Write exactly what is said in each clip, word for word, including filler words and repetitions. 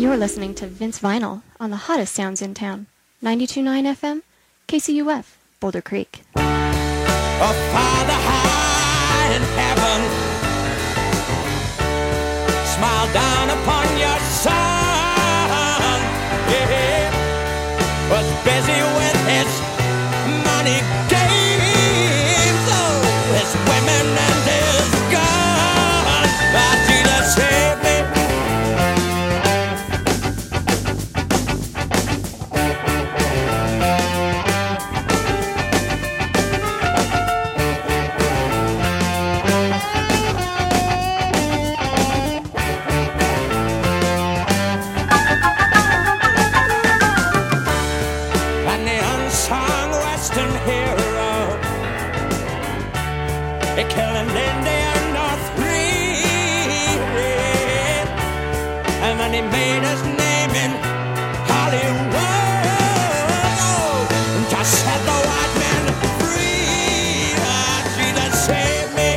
You're listening to Vince Vinyl on the hottest sounds in town. ninety-two point nine F M, K C U F, Boulder Creek. A Father high in heaven, smile down upon your son. Yeah, was busy with his money games, oh, his women and his guns. But Jesus saved me. Killing Lindy and North Green, and then he made his name in Hollywood. Oh, and just set the white man free. Ah, Jesus saved me.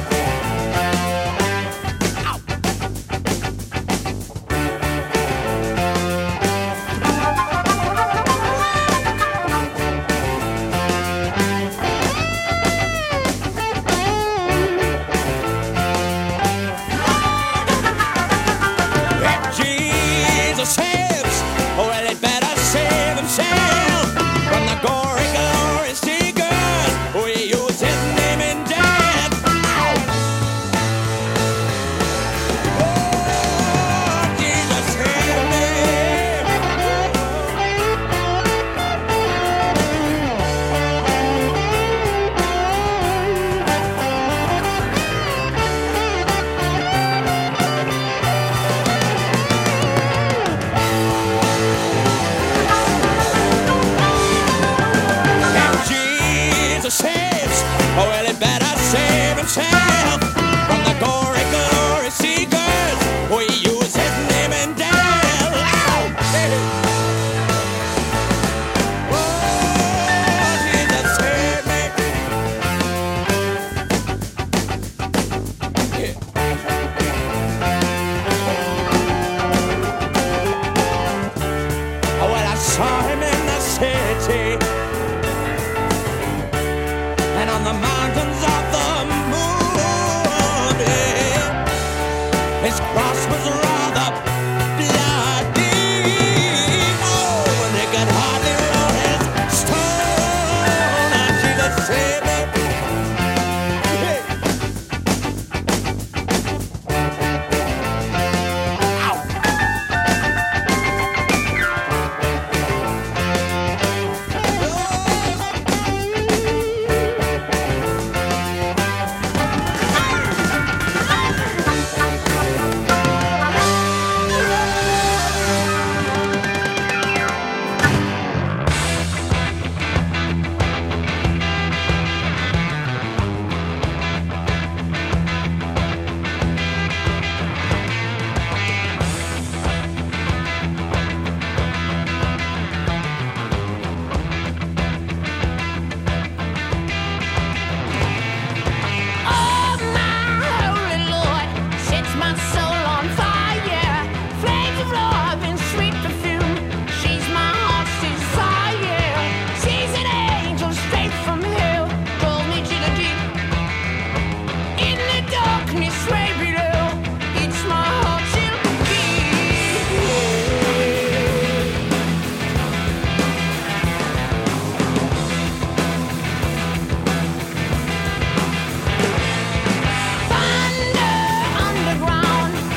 Thunder underground.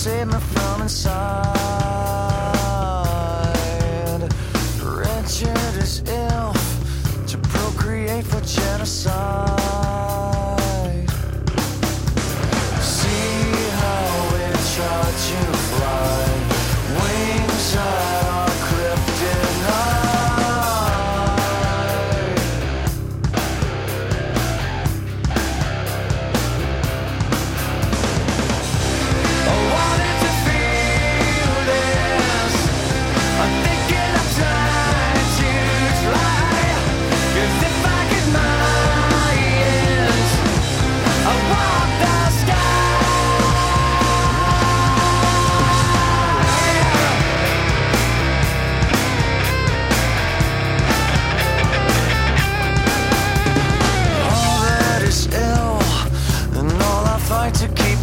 save me from inside. Richard is ill to procreate for genocide. See how we try to fly, wings that are kryptonite. I wanted to feel this. I'm thinking of trying to try. 'Cause if I get mine, I walk the sky. All that is ill, and all I fight to keep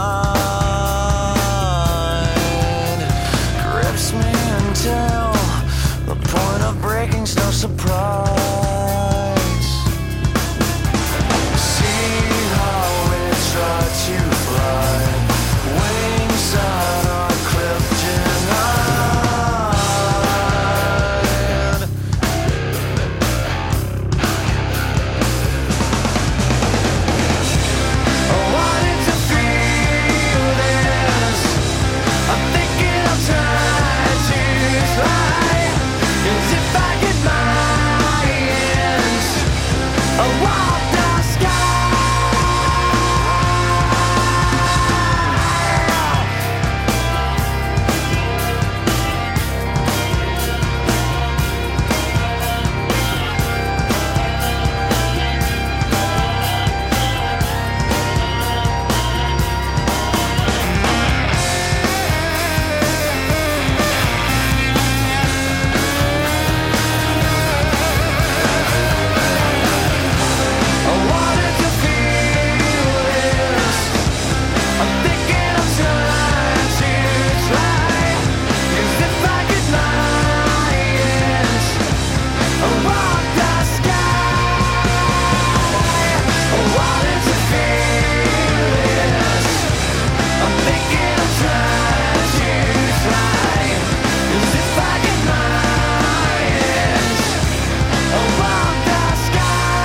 inside grips me until the point of breaking's no surprise. See how we try to fly, wings that are kryptonite. I wanted to feel this. I'm thinking of trying to fly. 'Cause if I get mine, I walk the sky. I wanted to feel this. I'm thinking of trying to try. 'Cause if I get mine, I walk the sky. I wanted to feel this. I'm thinking of trying to try. 'Cause if I get mine, I walk the sky.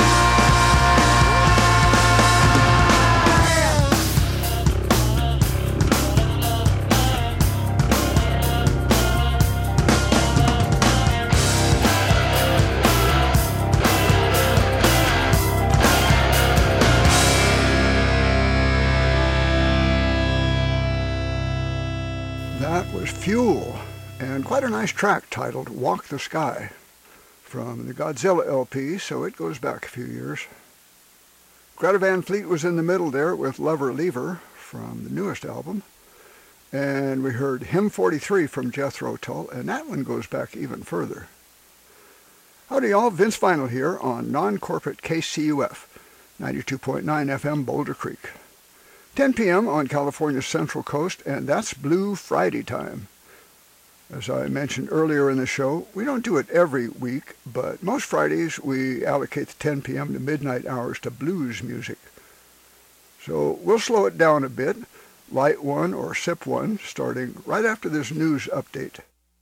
That was Fuel, and quite a nice track titled Walk the Sky from the Godzilla L P, so it goes back a few years. Greta Van Fleet was in the middle there with Lover Lever from the newest album, and we heard Hymn forty-three from Jethro Tull, and that one goes back even further. Howdy y'all, Vince Vinyl here on non-corporate K C U F, ninety-two point nine F M Boulder Creek. ten p.m. on California's Central Coast, and that's Blue Friday time. As I mentioned earlier in the show, we don't do it every week, but most Fridays we allocate the ten p.m. to midnight hours to blues music. So we'll slow it down a bit, light one or sip one, starting right after this news update.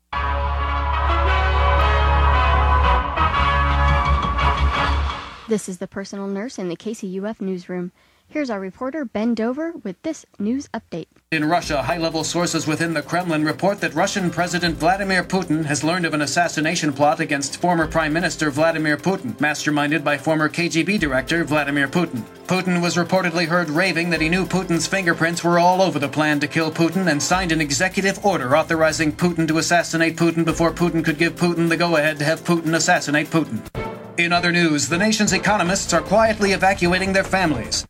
This is the personal nurse in the K C U F newsroom. Here's our reporter, Ben Dover, with this news update. In Russia, high-level sources within the Kremlin report that Russian President Vladimir Putin has learned of an assassination plot against former Prime Minister Vladimir Putin, masterminded by former K G B director Vladimir Putin. Putin was reportedly heard raving that he knew Putin's fingerprints were all over the plan to kill Putin and signed an executive order authorizing Putin to assassinate Putin before Putin could give Putin the go-ahead to have Putin assassinate Putin. In other news, the nation's economists are quietly evacuating their families.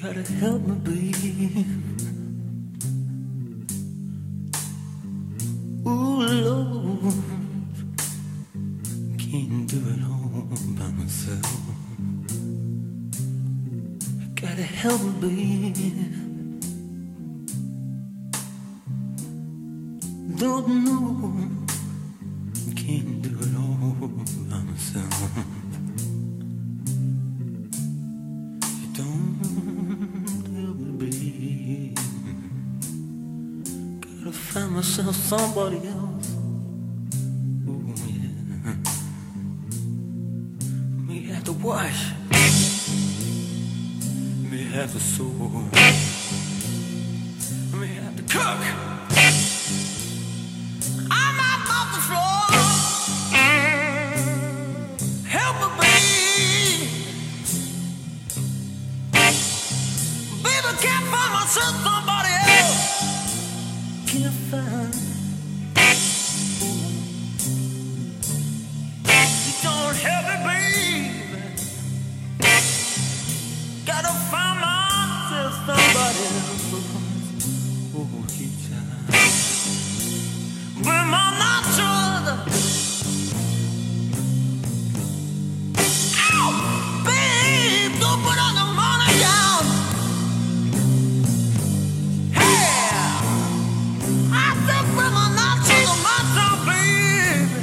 Gotta help me breathe. Ooh, Lord, can't do it all by myself. Gotta help me breathe. Don't know, can't do it all by myself. You don't help me breathe. Gotta find myself somebody else. Ooh, yeah. May have to wash, may have to sew, may have to cook. I'm up off the floor. Help me breathe. Baby, can't find myself somebody else. Can't find. You don't help me breathe. Gotta find myself somebody else. Oh, he tried. But my natural. Ow! Babe, don't put on the money down. Hey! I said, but my natural, my natural, baby.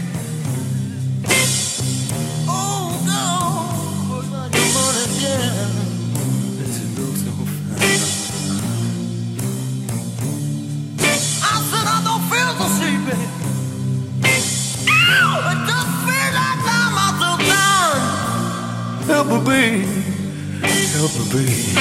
Oh, no. Put on the money down. This is look so fine. I said, I don't feel the sleepy. Ow! It just feels like I'm out of town. Help me breathe. Help me breathe.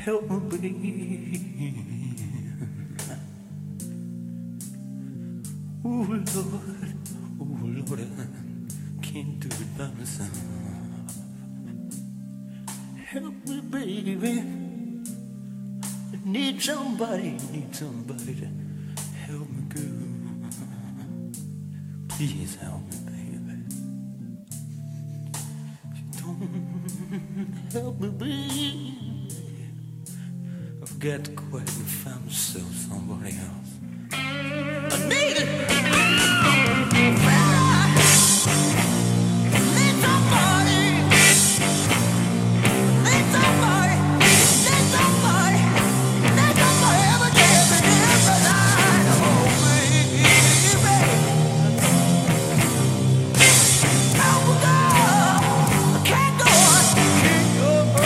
help me, baby. Oh Lord, oh Lord, I can't do it by myself. Help me, baby. I need somebody, need somebody to help me, girl. Please help me, baby. If you don't help me, baby, I've got to quit and find myself somebody else. I need it.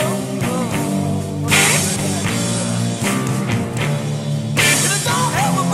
Help me,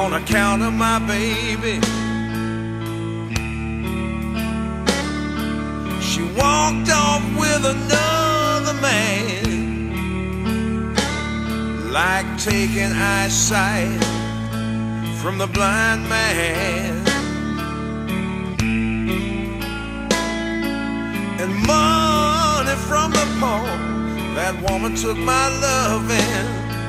on account of my baby. She walked off with another man, like taking eyesight from the blind man. And money from the poor, that woman took my loving.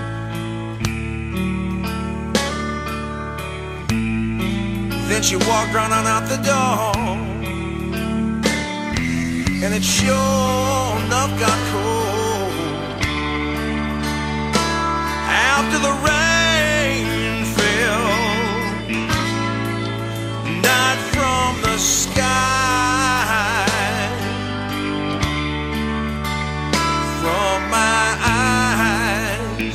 Then she walked right on out the door, and it sure enough got cold. After the rain fell, not from the sky, from my eyes.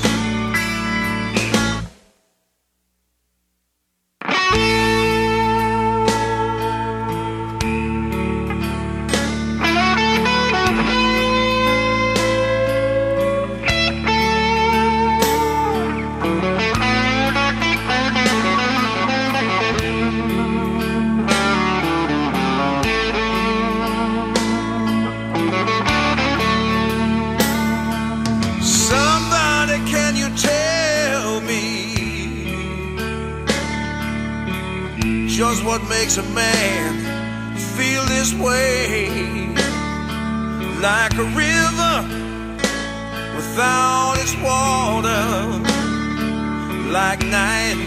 Just what makes a man feel this way, like a river without its water, like night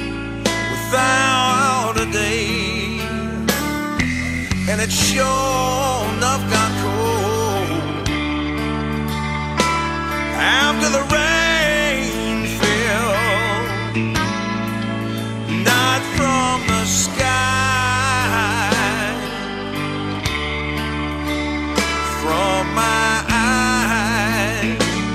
without a day. And it sure enough got cold after the rain fell, not from the sky, from my eyes.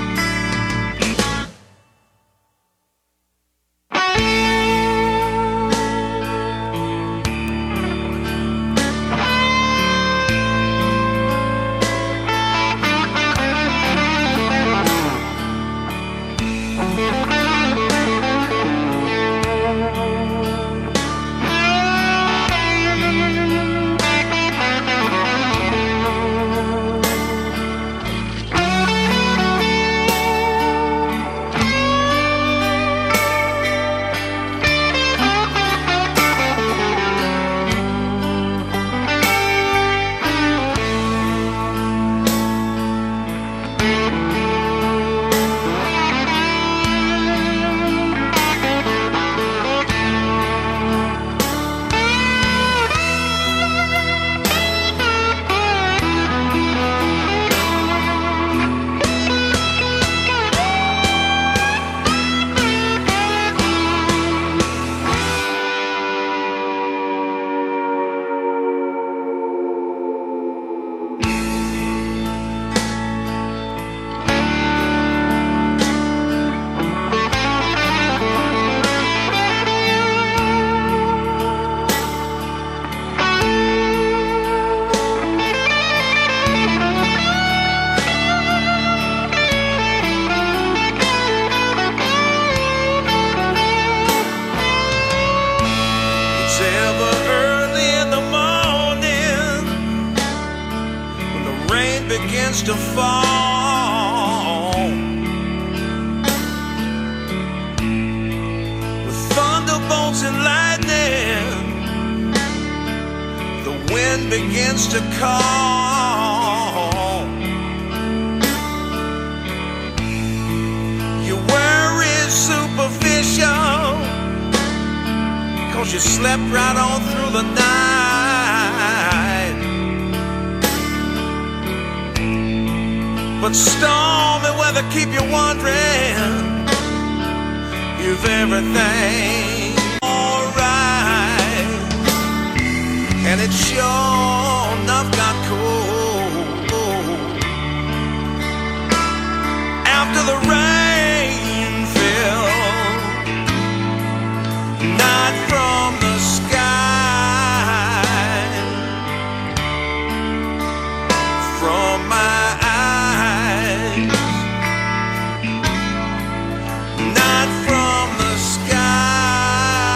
Begins to fall with thunderbolts and lightning. The wind begins to call. You worry superficial, 'cause you slept right on through the night. But stormy weather keep you wondering if everything's alright. And it sure enough got cold after the rain fell, not from the sky, from my eyes, not from the sky.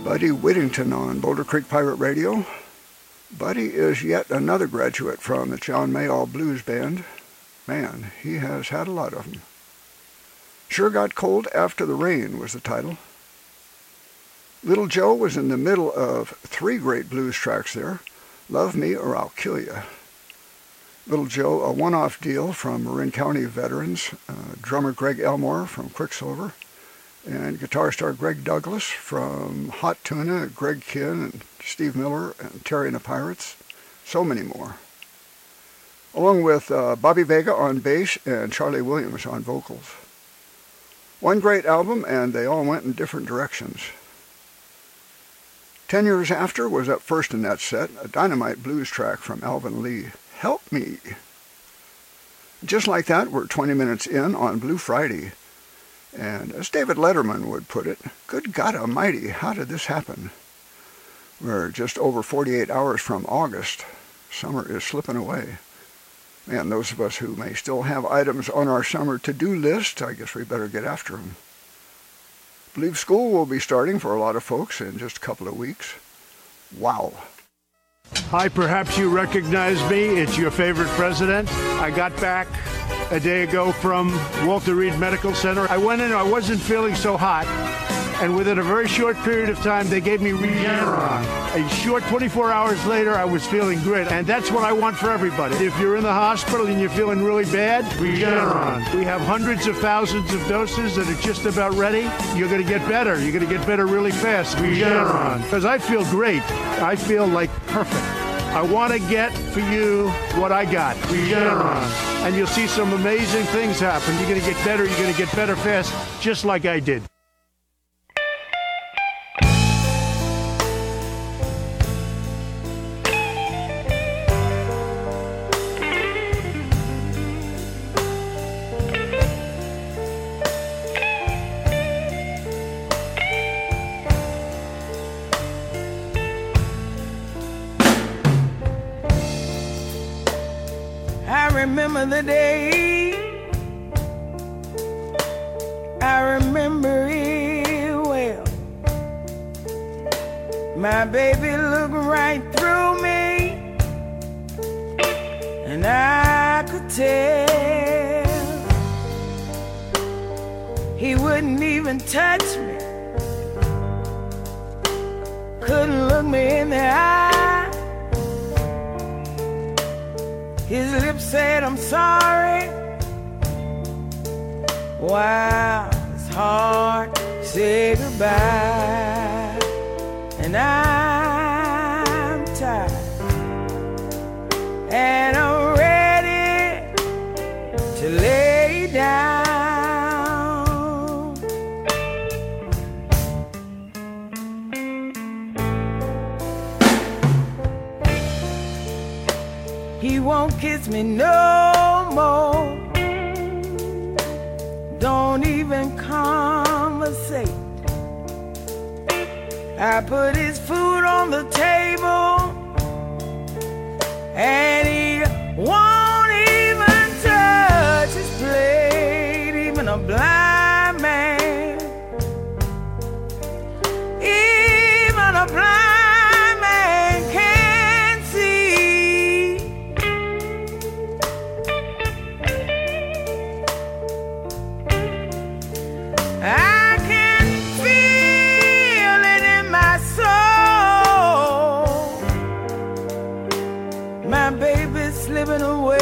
Buddy Whittington on Boulder Creek Pirate Radio. Buddy is yet another graduate from the John Mayall Blues Band. Man, he has had a lot of them. Sure Got Cold After the Rain was the title. Little Joe was in the middle of three great blues tracks there. Love Me or I'll Kill Ya. Little Joe, a one-off deal from Marin County veterans, uh, drummer Greg Elmore from Quicksilver, and guitar star Greg Douglas from Hot Tuna, Greg Kinn, and Steve Miller, and Terry and the Pirates. So many more. Along with uh, Bobby Vega on bass and Charlie Williams on vocals. One great album, and they all went in different directions. Ten years after was up first in that set, a dynamite blues track from Alvin Lee, Help Me. Just like that, we're twenty minutes in on Blue Friday. And as David Letterman would put it, good God Almighty, how did this happen? We're just over forty-eight hours from August. Summer is slipping away. And those of us who may still have items on our summer to-do list, I guess we better get after them. I believe school will be starting for a lot of folks in just a couple of weeks. Wow. Hi, perhaps you recognize me. It's your favorite president. I got back a day ago from Walter Reed Medical Center. I went in, I wasn't feeling so hot, and within a very short period of time, they gave me Regeneron. A short twenty-four hours later, I was feeling great, and that's what I want for everybody. If you're in the hospital and you're feeling really bad, Regeneron. We have hundreds of thousands of doses that are just about ready. You're going to get better. You're going to get better really fast. Regeneron. Because I feel great. I feel like perfect. I want to get for you what I got. Regeneron. And you'll see some amazing things happen. You're going to get better. You're going to get better fast, just like I did. Remember the day, I remember it well. My baby looked right through me, and I could tell he wouldn't even touch me, couldn't look me in the eye. His lips said, I'm sorry. Wow, it's hard to say goodbye. And I'm tired, and I'm ready to lay down. He won't kiss me no more, don't even conversate. I put his food on the table, and he won't even touch his plate. Even a blind man, even a blind man can see. I can feel it in my soul. My baby's slipping away.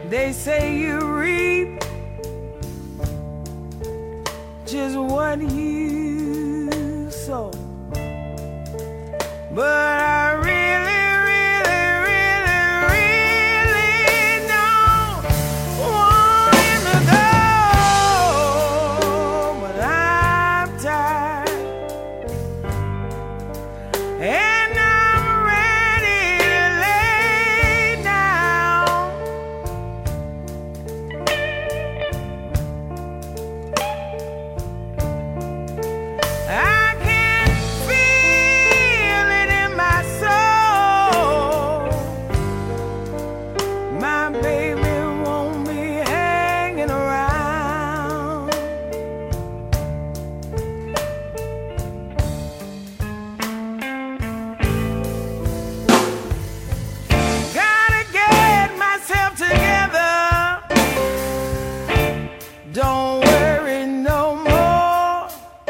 They say you reap just what you sow. But I really, really, really, really don't want him to go. But I'm tired, and I'm ready to lay down. I can feel it in my soul. My baby won't be hanging around. Gotta get myself together. Don't worry no more.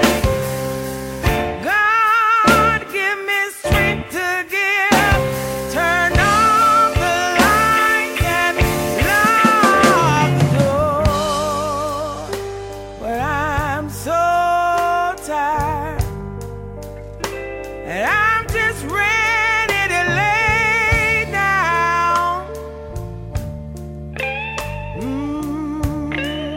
God, give me strength to give. Turn off the lights and lock the door. But I'm so tired, and I'm just ready to lay down. Mm.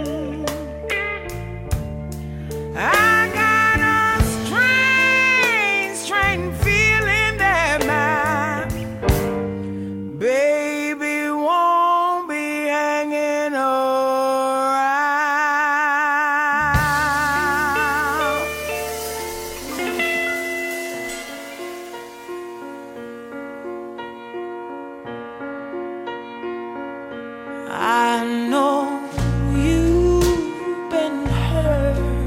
I got a strange, strange feeling that my baby won't be hanging around. I know you've been hurt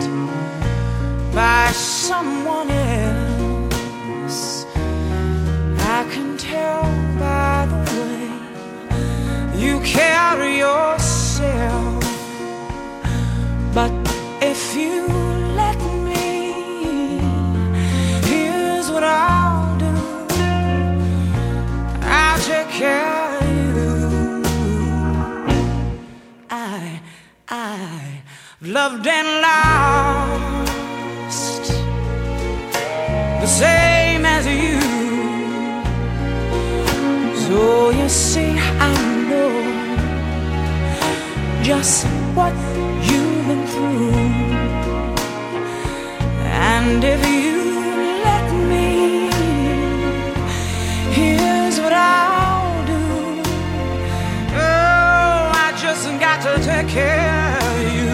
by someone else. I can tell by the way you carry yourself. But if you let me, here's what I'll do. I'll take care of you. I, I loved and lost the same as you. So you see, I know just what you've been through. And if you let me, here's what I'll do. Oh, I just got to take care of you.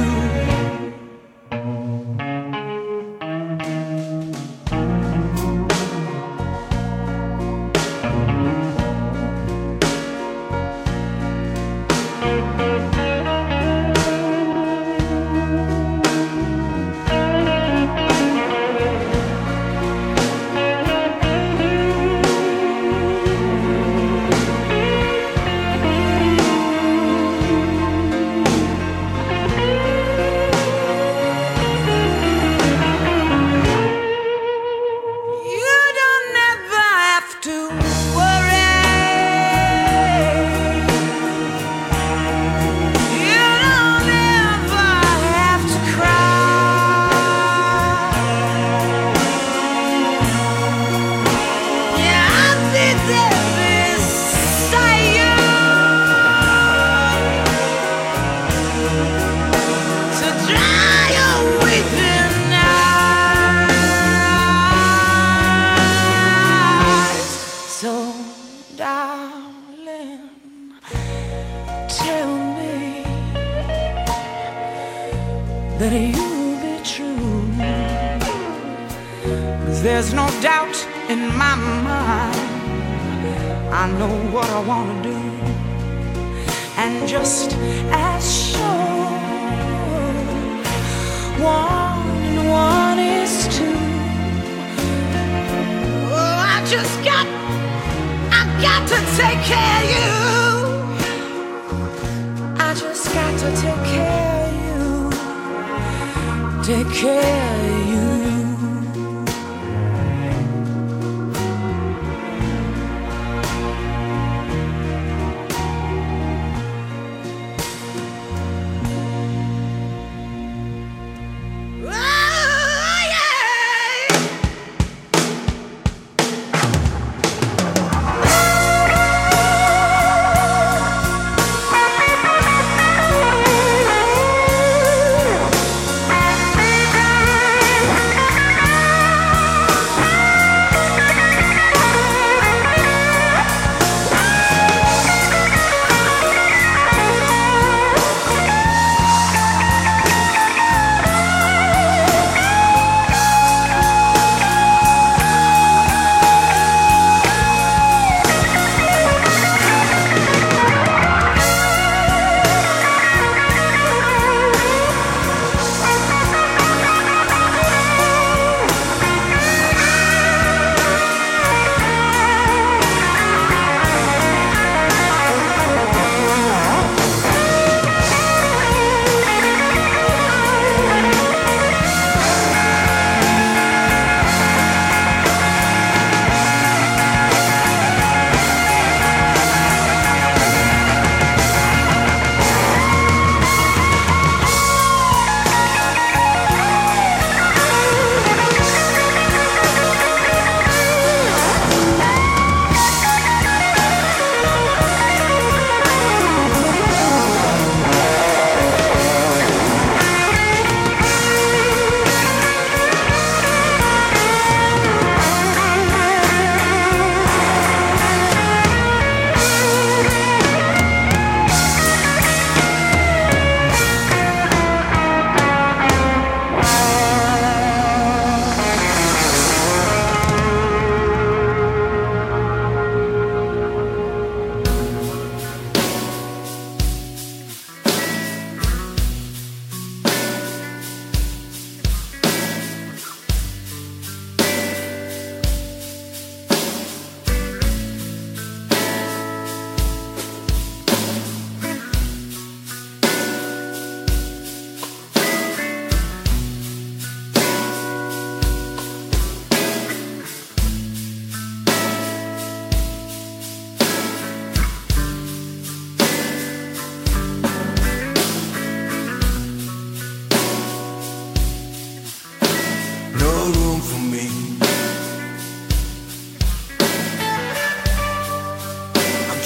You don't ever have to worry. You don't ever have to cry. Yeah, I'll be there beside you to dry your weeping eyes. So, darling, tell me that you'll be true. 'Cause there's no doubt in my mind. I know what I want to do. And just as sure, one and one is two. Oh, I just got, I got to take care of you. I just got to take care of you. Take care of you.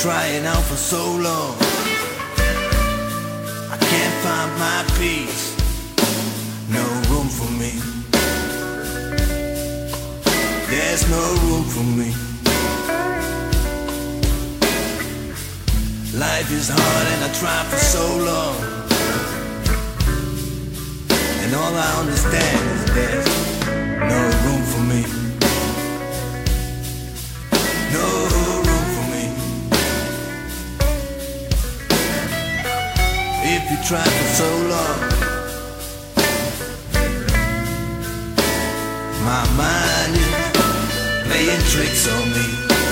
trying out for so long. I can't find my peace, no room for me. There's no room for me. Life is hard and I tried for so long, and all I understand is there's no room for me. No room for me. If you tried for so long, my mind is playing tricks on me.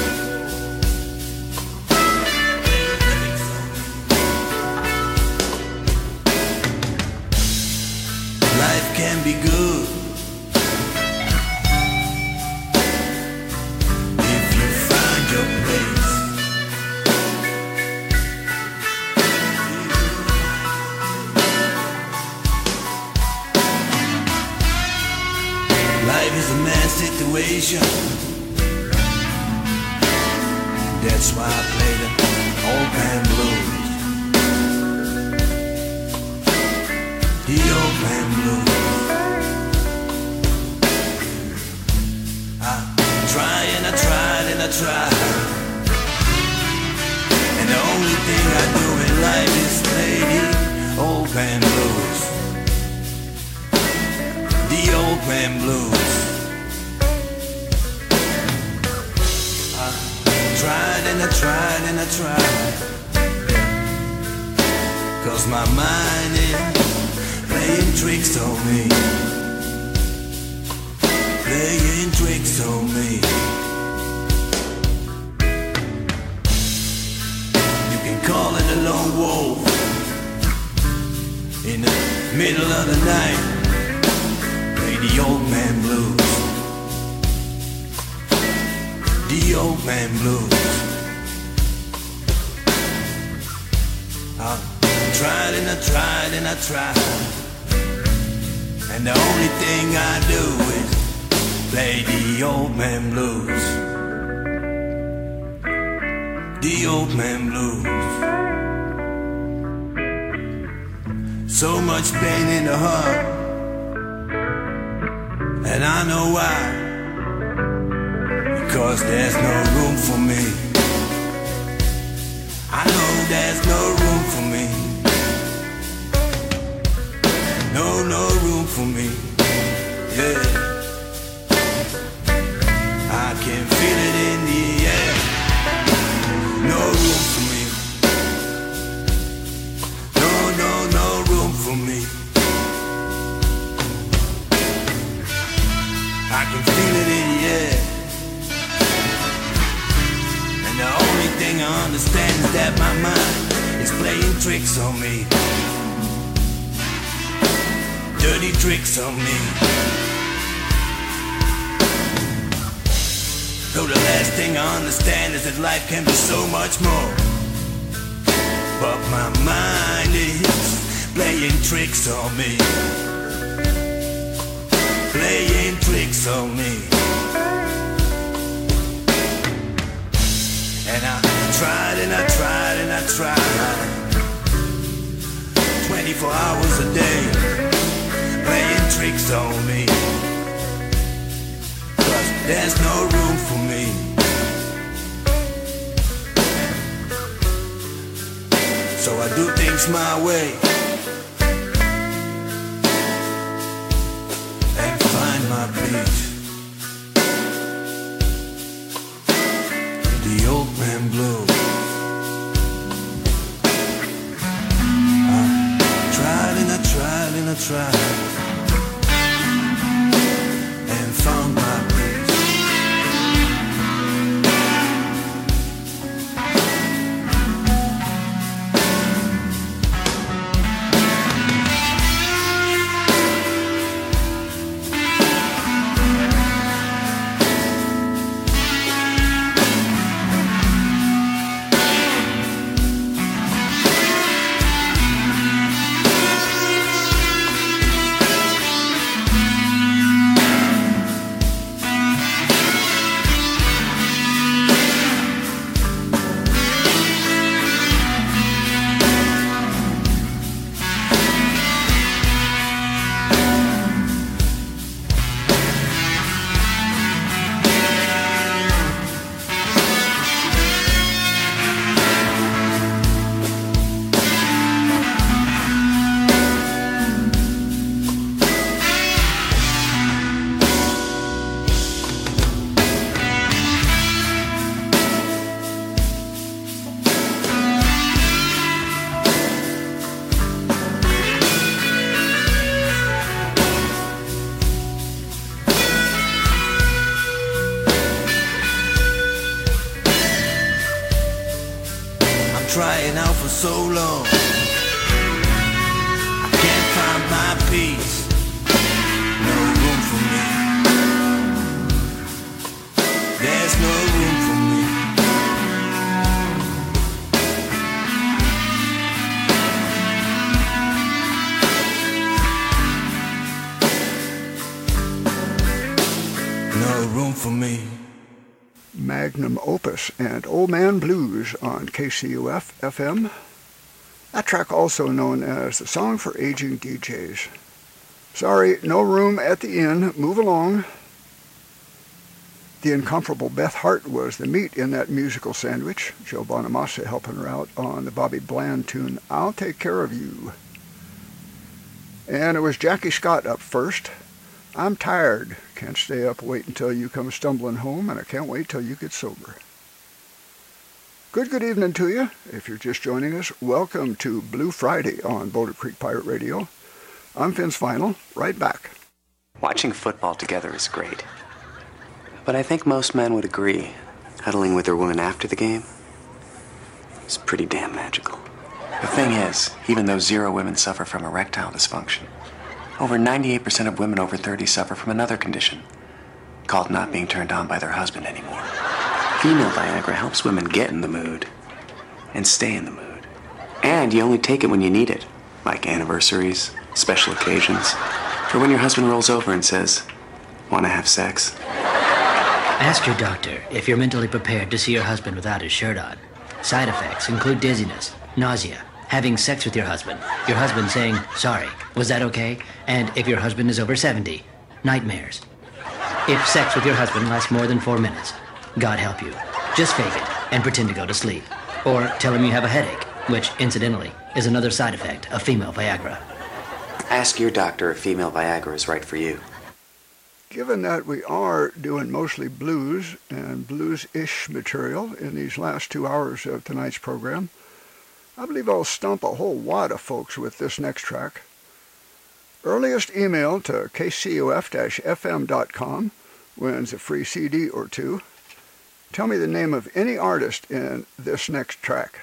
Life can be good if you find your place. Life is a mad situation. That's why I play the old man blues. The old man blues. I try and I tried and I tried, and the only thing I do in life is play the old man blues. The old man blues. I tried and I tried and I tried, 'cause my mind is playing tricks on me. Playing tricks on me. You can call it a lone wolf in the middle of the night. Play the old man blues. The old man blues. I tried and I tried and I tried, and the only thing I do is play the old man blues. The old man blues. So much pain in the heart, and I know why. Because there's no room for me. I know there's no room for me. No, no room for me. Yeah. I can feel it in the air. No room for me. No, no, no room for me. I can feel it in the air. And the only thing I understand is that my mind is playing tricks on me. Dirty tricks on me. Though the last thing I understand is that life can be so much more. But my mind is playing tricks on me. Playing tricks on me. And I tried and I tried and I tried twenty-four hours a day, playing tricks on me. 'Cause there's no room for me. So I do things my way and find my peace. The old man blues. I tried and I tried and I tried and found my peace. trying out for so long. I can't find my peace. No room for me. There's no room for me. No room for me. Magnum Opus and Old Man Blues on K C U F F M. That track also known as the Song for Aging D Js. Sorry, no room at the inn. Move along. The incomparable Beth Hart was the meat in that musical sandwich. Joe Bonamassa helping her out on the Bobby Bland tune, I'll Take Care of You. And it was Jackie Scott up first. I'm tired. Can't stay up, wait until you come stumbling home, and I can't wait till you get sober. Good, good evening to you. If you're just joining us, welcome to Blue Friday on Boulder Creek Pirate Radio. I'm Vince Vinyl, right back. Watching football together is great. But I think most men would agree, huddling with their woman after the game is pretty damn magical. The thing is, even though zero women suffer from erectile dysfunction, over ninety-eight percent of women over thirty suffer from another condition, called not being turned on by their husband anymore. Female Viagra helps women get in the mood and stay in the mood. And you only take it when you need it, like anniversaries, special occasions, or when your husband rolls over and says, "Want to have sex?" Ask your doctor if you're mentally prepared to see your husband without his shirt on. Side effects include dizziness, nausea, having sex with your husband, your husband saying, "Sorry, was that okay?" And if your husband is over seventy, nightmares. If sex with your husband lasts more than four minutes, God help you. Just fake it and pretend to go to sleep. Or tell him you have a headache, which, incidentally, is another side effect of female Viagra. Ask your doctor if female Viagra is right for you. Given that we are doing mostly blues and blues-ish material in these last two hours of tonight's program, I believe I'll stump a whole wad of folks with this next track. Earliest email to k c u f dash f m dot com wins a free C D or two. Tell me the name of any artist in this next track.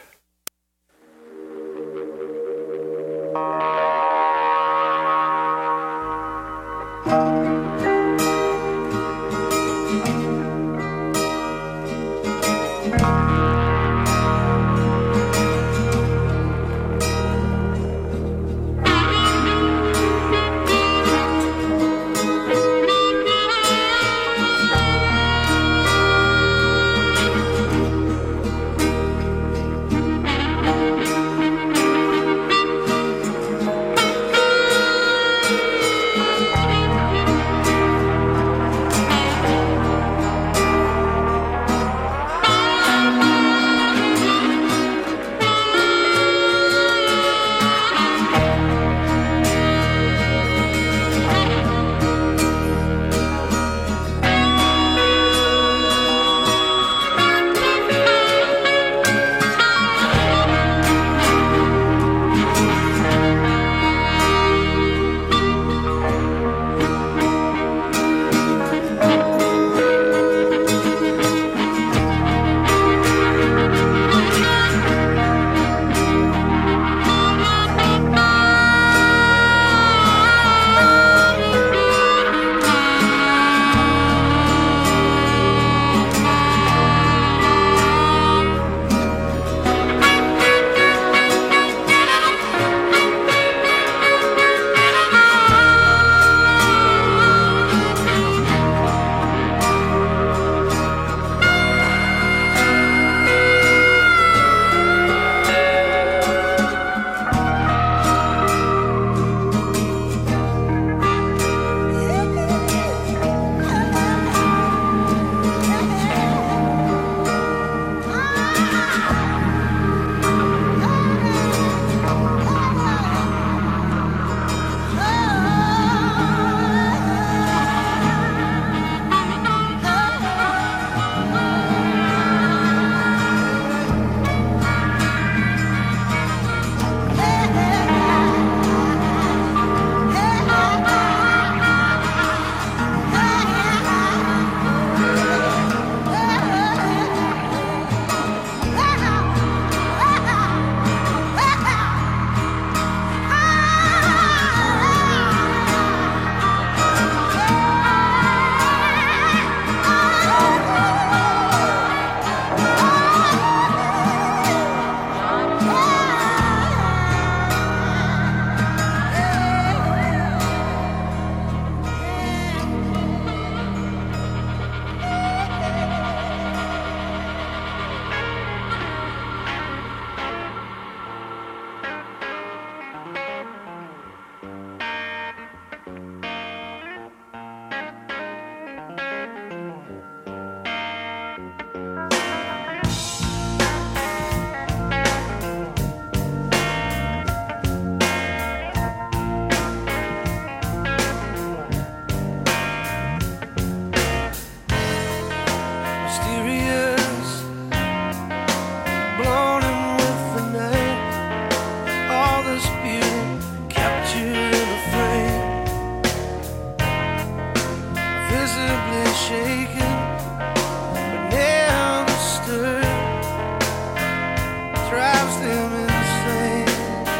drives them insane.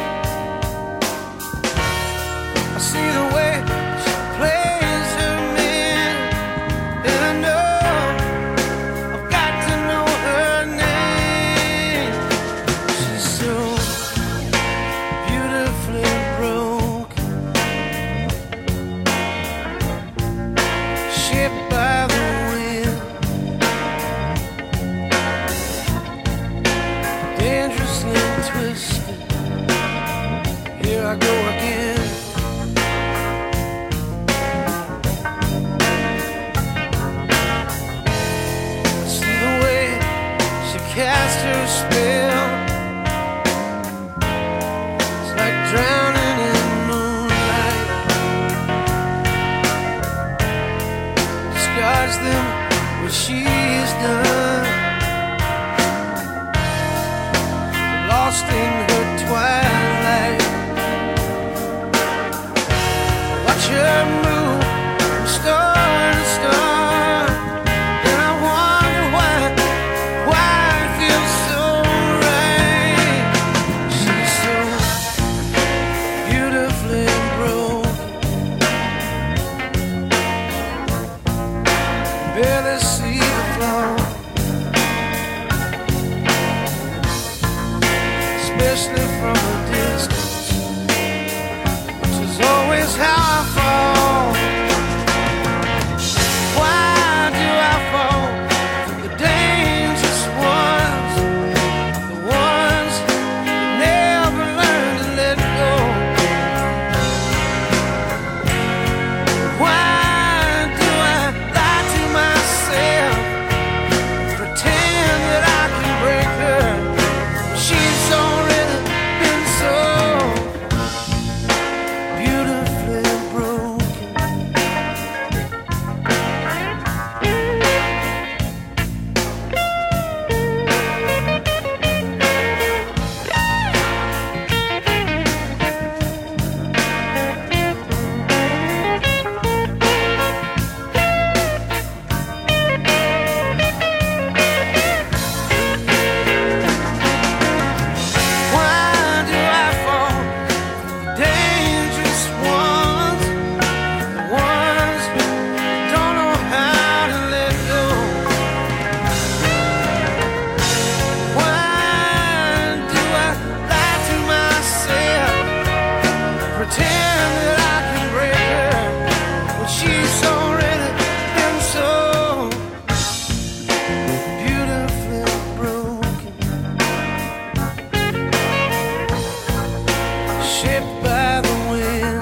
I see the way she plays her men, and I know I've got to know her name. She's so beautifully broken, shaped by the wind, dangerously twisted. Here I go again. I see the way she cast her spell. It's like drowning in moonlight. Discards them what she's done, lost in her twilight. Watch her move from star to star, and I wonder why, why it feels so right. She's so beautifully broken, barely see the flaw, especially from a distance, which is always how I fall. Why do I fall for the dangerous ones, the ones that never learn to let go? Why do I lie to myself, pretend that I can break her? She's already been so beautifully broken. Why do I fall for the dangerous ones, the ones who don't know how to let go? Why do I lie to myself, pretend that I can break her when she's already been so beautifully broken, shaped by the wind,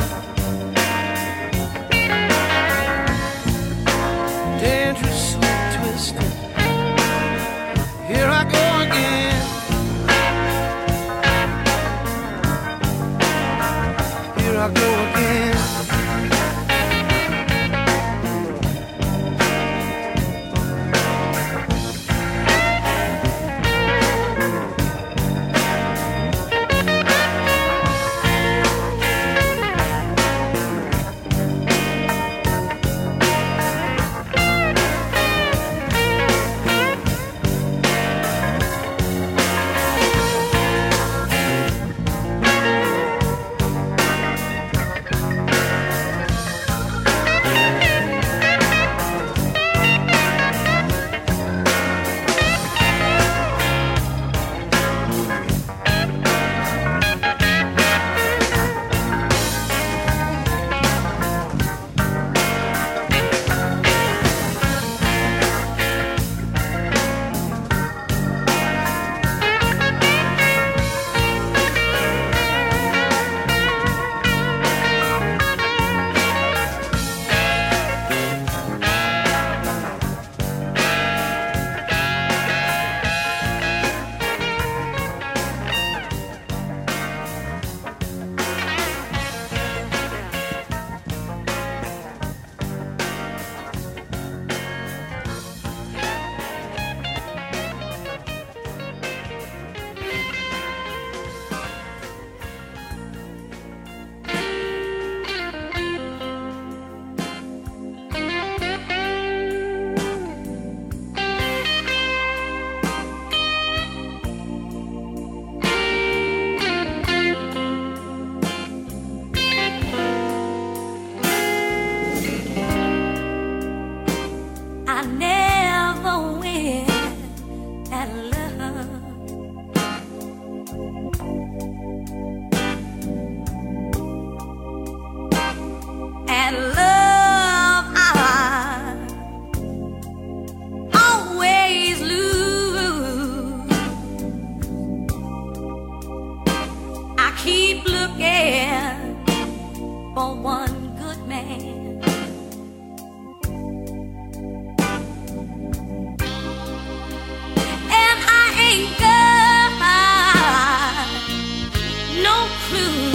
dangerously twisted. Here I go again. Here I go again. keep looking for one good man. And I ain't got no clue.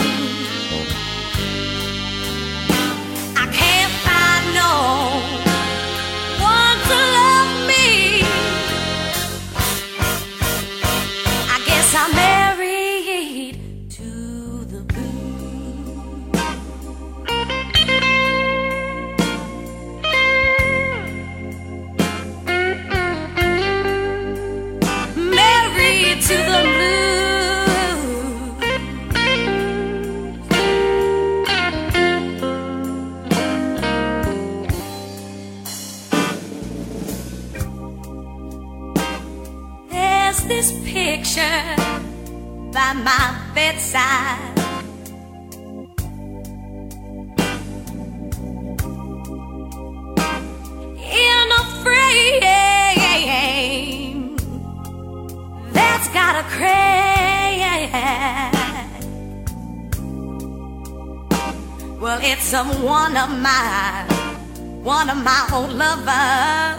I can't find no one to love me. I guess I'm married to the blues. Married to the blues. There's this picture by my bedside. In a frame that's got a crack. Well, it's of one of my, one of my old lovers.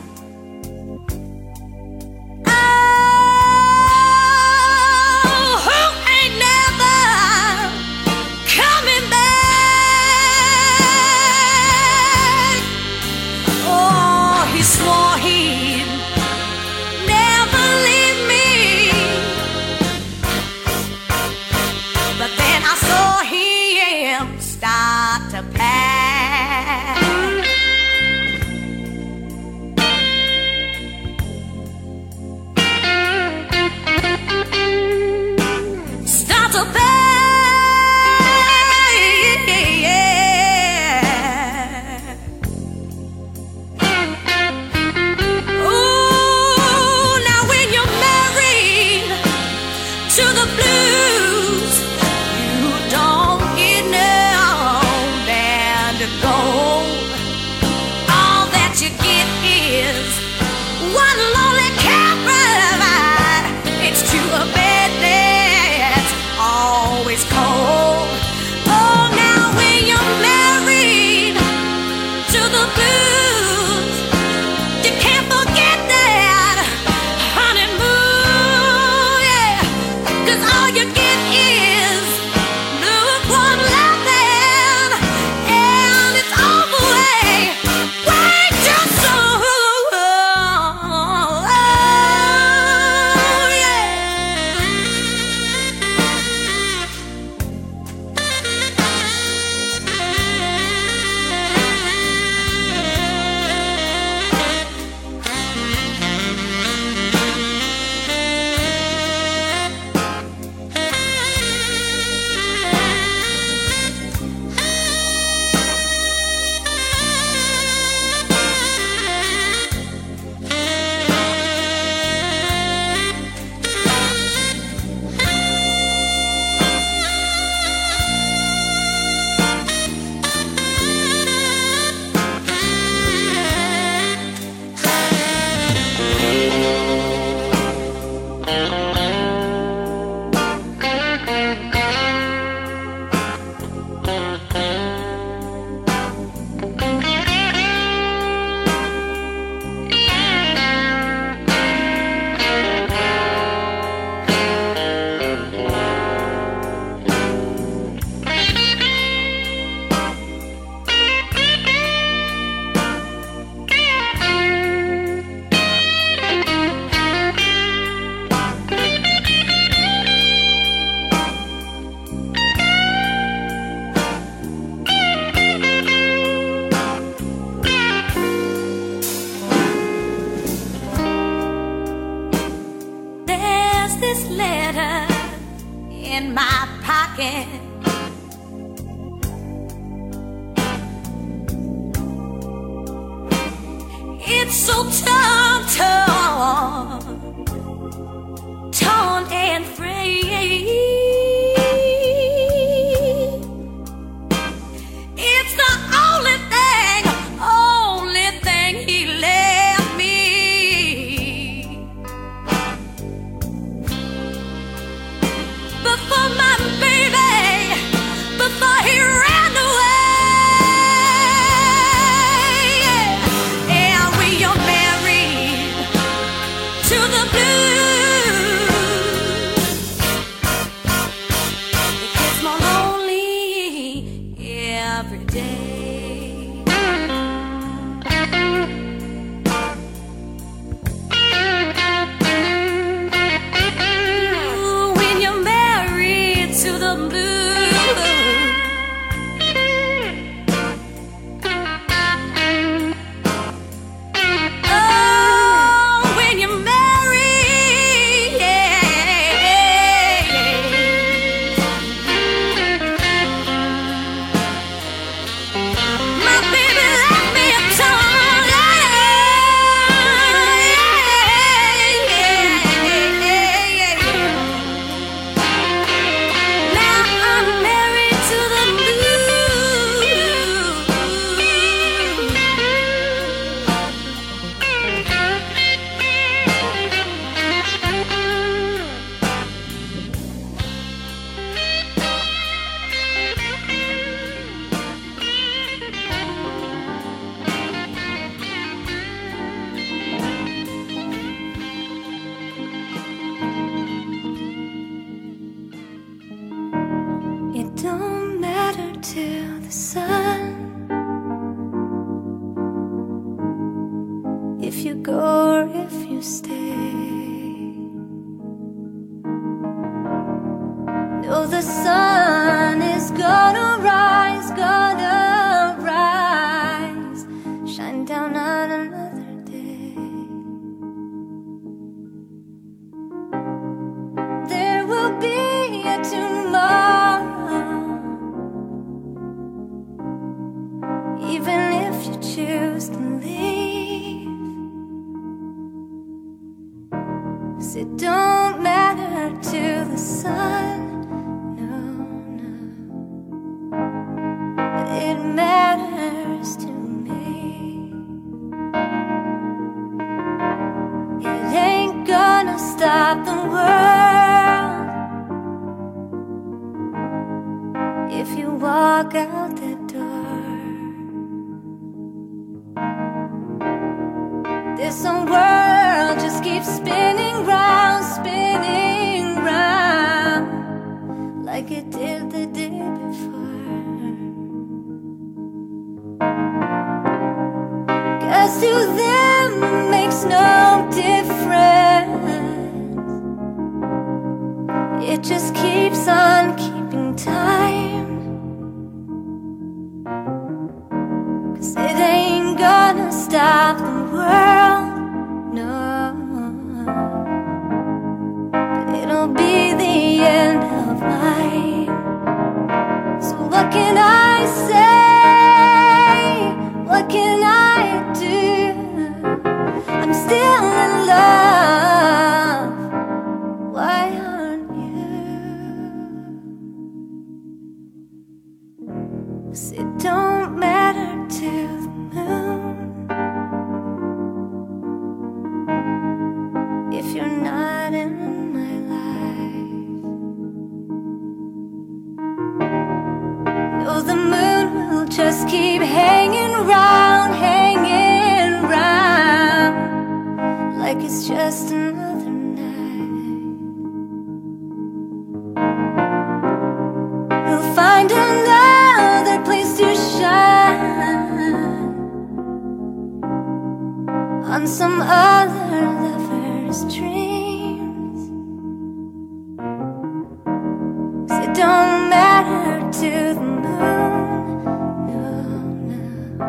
Swore he'd never leave me, but then I saw him start to pack. Start to pack. It's so torn, torn, torn and free. It's the only thing, only thing he left me. But for my baby, know the sun is gonna rise, gonna rise, shine down on another day. There will be a tomorrow, even if you choose to leave. 'Cause it don't matter to the sun, no, no, but it matters to me. It ain't gonna stop the world if you walk out that door. This whole world just keeps spinning round, spinning round, like it did the day before. 'Cause to them it makes no difference. It just keeps on keeping time. 'Cause it ain't gonna stop the world, no, but it'll be the end of mine. So what can I say? What can I do? I'm still in love. Why aren't you? 'Cause it don't matter to the moon if you're not in my life. No, the moon will just keep hanging round, hanging round, like it's just another night. We'll find another place to shine on some other lover's dreams. 'Cause it don't matter to the moon, no, no,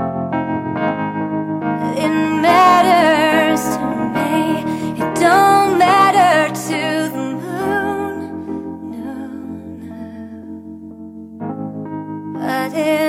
it matters to me. It don't matter to the moon, no, no, but it